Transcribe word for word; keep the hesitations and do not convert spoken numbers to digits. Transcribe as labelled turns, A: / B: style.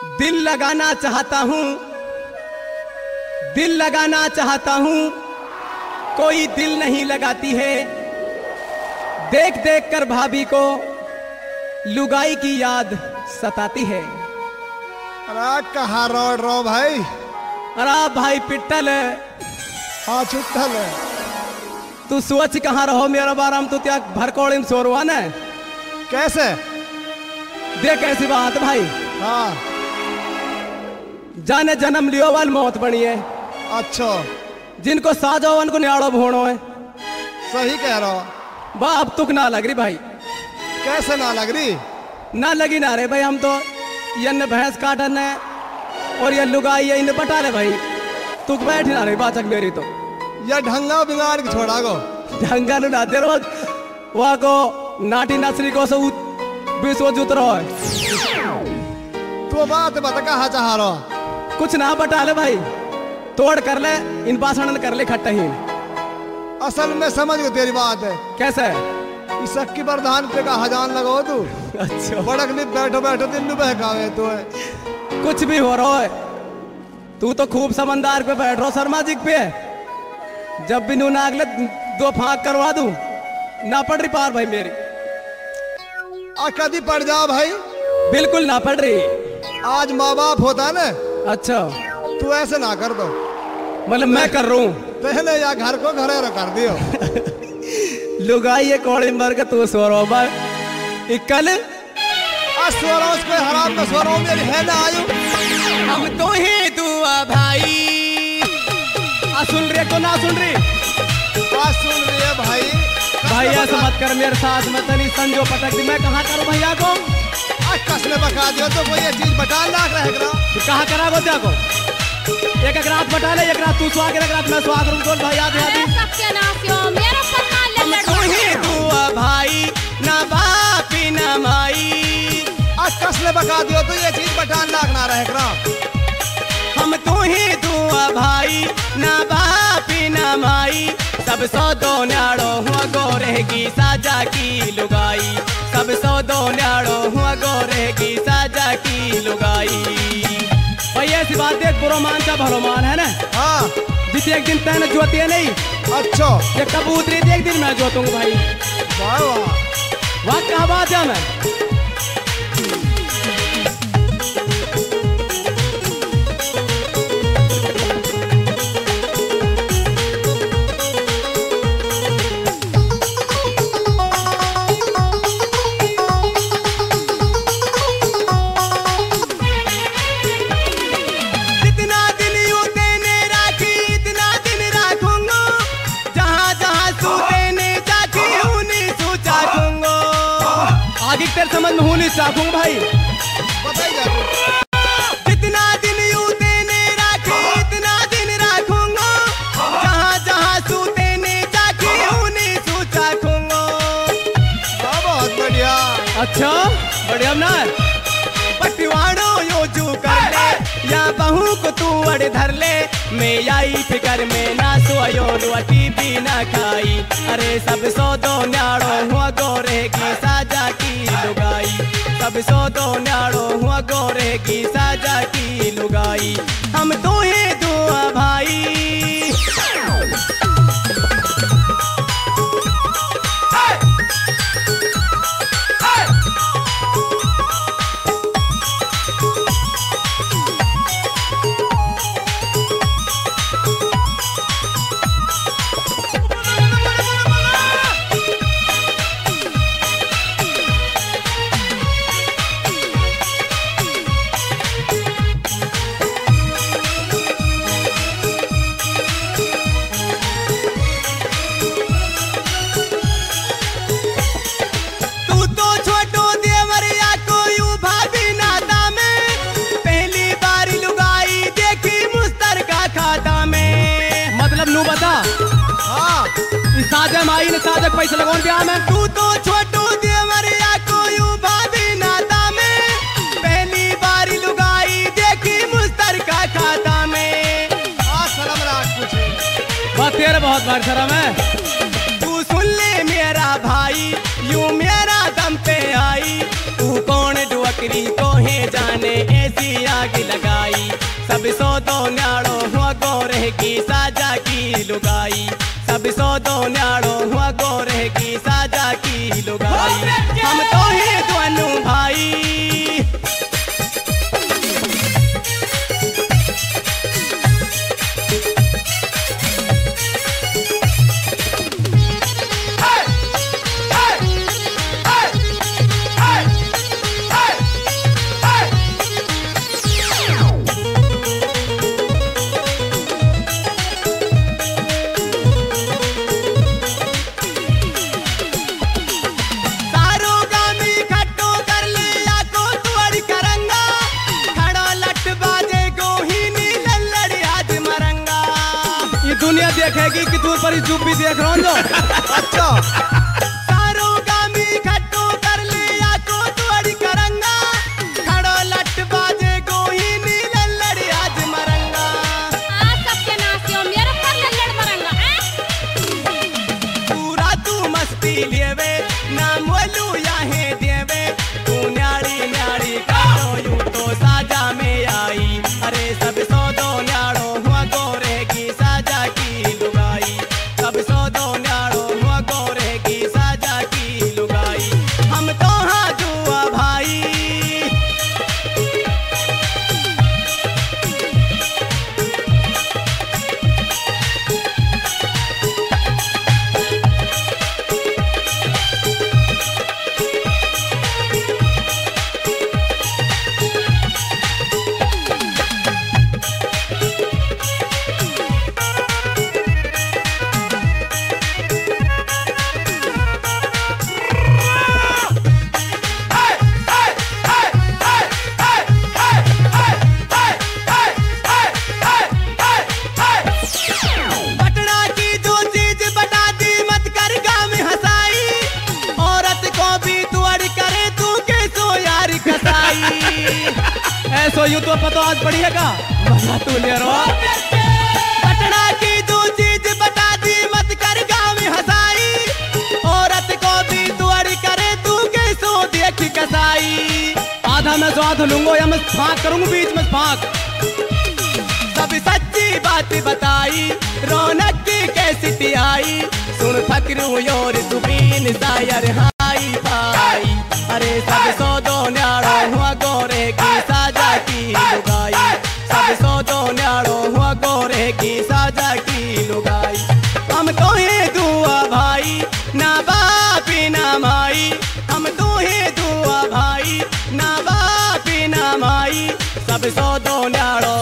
A: दिल लगाना चाहता हूँ, दिल लगाना चाहता हूँ, कोई दिल नहीं लगाती है। देख देख कर भाभी को लुगाई की याद सताती है।
B: अरे कहाँ रोड रो भाई?
A: अरे भाई पिट्टल है।
B: हाँ चुट्टल है।
A: तू सोच कहाँ रहो मेरा बारा में, तू त्या भरकोड़े में सोरवा न
B: कैसे?
A: देख कैसी बात भाई।
B: हाँ
A: जाने जन्म लियो वाल मौत बनी है।
B: अच्छा
A: जिनको साजो उनको न्याड़ो भोणो है।
B: सही कह रहा हो।
A: बाप तुक ना लग रही भाई।
B: कैसे ना लग रही?
A: ना लगी ना रे भाई, हम तो ये भैंस काटन है और ये लुगाई है इन्हें बटा ले भाई। तुक बैठ ना रही बाचक मेरी तो।
B: यह ढंगा बिगाड़ के छोड़ा गो।
A: ढंगा नु ना दे रोज वहाँ को नाटी नसरी को सो बीसो जुत रहो है।
B: तू बात बता कहाँ चाह रहा?
A: कुछ ना बटा ले भाई, तोड़ कर ले इन पाषण कर ले खट्टा ही।
B: असल में समझ गई तेरी बात है।
A: कैसे?
B: इस की प्रधान पे का हजान लगो तू।
A: अच्छा
B: बड़क नहीं बैठो बैठो दिन में बहकावे तू है।
A: कुछ भी हो रहा है, तू तो खूब समंदर पे बैठ रहा शर्मा जी पे। जब भी नू नागले दो फांक करवा दूं ना पड़ रही पार भाई मेरी।
B: आ कभी पड़ जा भाई।
A: बिल्कुल ना पड़ रही।
B: आज माँ बाप होता ना।
A: अच्छा
B: तू ऐसे ना कर दो।
A: मतलब मैं कर रहा हूँ
B: पहले या घर को घरे कर दियो।
A: लुगाई ये कौड़े मर के तू सो रहा कल
B: स्वरों को हराम का स्वरों मेरी है ना आयु।
A: हम तो ही दुआ भाई। आ सुन रही को ना सुन रही?
B: आ सुन रही है भाई।
A: भाई ऐसा मत कर मेरे साथ में तनी संजो पटक दी। मैं कहाँ करूँ भैया को?
B: कसने बका दियो तो कोई ये चीज बटा लाख रहेगा।
A: कहाँ करा गो त्या को? एक एक रात बटा ले, एक रात तू स्वाग, एक रात मैं स्वाग रूम बोल भाई याद याद।
C: सत्यानाश यो मेरा पता ले
A: हम तो ही दुआ भाई ना बापी ना माई।
B: आज कसने बका दियो तो ये चीज बटा लाख ना रहेगा।
A: हम तो ही दुआ भाई ना बापी ना माई। सब सौ दो न्याड़ो हुआ गो रहेगी साजा की लुगाई। सब सौ दो न्याड़ो हुआ गो रहेगी साजा की लुगाई। भाई ऐसी बात देख, बुरो मान चा भलो मान है ना।
B: हाँ
A: जिस एक दिन तैने जोती है नहीं।
B: अच्छा
A: ये कबूतरी थी एक दिन मैं जोतूंगा भाई।
B: वाह वाह
A: वाह क्या बात है। मैं तेरे समझ में हूँ नहीं चाहूँ भाई।
B: बताइए
A: जितना दिन यूं तेने राखी इतना दिन राखूंगा। जहाँ जहाँ सू तेने जाकी हूँ नहीं सू चाखूंगा।
B: बहुत बढ़िया।
A: अच्छा बढ़िया ना। पटिवाड़ो यो जू कर ले या बहू को तू अड़ धर ले। मैं आई फिकर में ना सोयो रोटी भी ना खाई। अरे सब सौ दो न्याड़ो हुआ गो रहेगी साजा की लुगाई। सब सौ दो न्याड़ो हुआ गो रहेगी साजा की लुगाई। हम तो ही दुआ भाई। साजक माई ने साजक पैसे लगोन ब्याह में। तू तो छोटू देवरिया को यूं भाभी नाता में। पहली बारी लुगाई देखी मुस्तर का खाता में।
B: आ शर्म राख पूछे।
A: बात तेरा बहुत बार शर्म है। तू सुन ले मेरा भाई यूं मेरा दम पे आई। तू कौन डुअकरी को है जाने। सी आग लगाई सब सो दो न्याड़ो हुआ गो रहेगी साजा की लुगाई सब सो दो न्याड़ो हुआ गो रहेगी साजा की लुगाई हम तो ही दोनों भाई दुनिया देखेगी कि तू पर चुप भी देख रहा हूँ जो
B: अच्छा
A: सारो गामी खट्टो कर लिया को तुअड़ी करंगा खड़ो लट बाजे गोही नी लल्लड़ी आज मरंगा
C: आ सबके नासियो मेरे पर लल्लड़ मरंगा हैं
A: पूरा तू मस्ती लेवे ना मोलू याहे देवे तू न्याड़ी न्याड़ी कारो यूं तो साजा में आई अरे सब सो दो न्याड़ो हुआ गोरेगी साजा की लुगाई सब सो दो न्याड़ो हुआ गोरेगी साजा की लुगाई हम तो हाँ जुआ भाई ऐसो यूं तो पता आज पड़ी है का मजा तू ले रो पटना की जो चीज बता दी मत कर गाँव में हंसाई औरत को भी तुअड़ी करे तू कैसो देख कसाई आधा मैं स्वाद लूंगा या मैं फाक करूंगा बीच में फाक सब सच्ची बात बताई रौनक की कैसी आई सुन फकरू योर सुबीन शायर हाई भाई अरे सब सो दो न्याड़ो हुआ गोरे की साजा की लुगाई सब सो दो न्याड़ो हुआ गोरे की साजा की लुगाई हम तो ही दुआ भाई ना बापी ना माई हम तो ही दुआ भाई ना बापी ना माई सब सो दो न्याड़ो